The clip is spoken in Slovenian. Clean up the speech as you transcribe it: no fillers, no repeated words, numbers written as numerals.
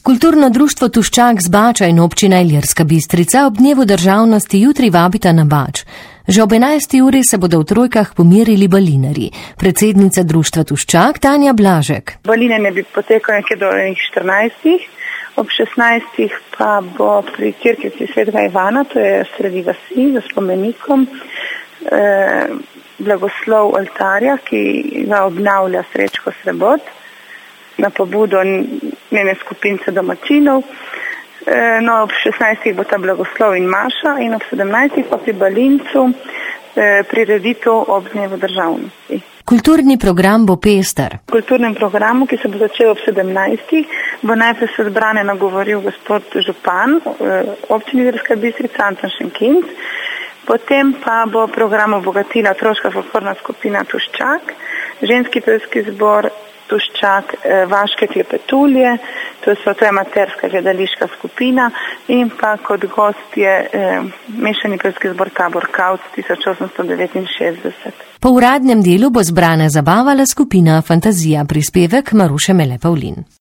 Kulturno društvo Tuščak z Bača in občina Ilirska Bistrica ob dnevu državnosti jutri vabita na Bač. Že ob 11. uri se bodo v Trojkah pomirili balinarji. Predsednica društva Tuščak Tanja Blažek. Balinanje bi potekalo nekje do 14. Ob 16. pa bo pri cerkvici Svetega Ivana, to je sredi vasi, za spomenikom, blagoslov oltarja, ki ga obnavlja Srečko Srebot na pobudo njene skupince domačinov. No, ob 16. bo ta blagoslov in maša in ob 17. pa pri Balincu prireditev ob dnevu državnosti. Kulturni program bo pester. V kulturnem programu, ki se bo začel ob 17. bo najprej se zbrane nagovoril gospod župan občine Ilirska Bistrica Anton Šenkinc, potem pa bo program obogatila otroška folklorna skupina Tuščak, ženski pevski zbor Tuščak, vaške klepetulje, to je amaterska gledališka skupina in pa kot gost je mešani pevski zbor Tabor Kavc 1869. Po uradnem delu bo zbrana zabavala skupina Fantazija, prispevek Maruše Mele Pavlin.